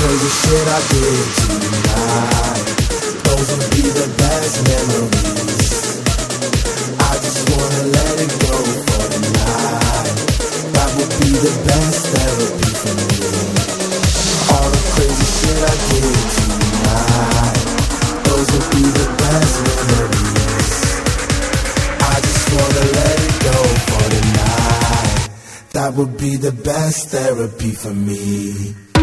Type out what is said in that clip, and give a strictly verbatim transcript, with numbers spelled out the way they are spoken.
crazy shit I did tonight, those would be the best memories. I just wanna let it go for the night. That would be the best therapy for me. All the crazy shit I did tonight, those would be the best memories. I just wanna let it go for the night. That would be the best therapy for me.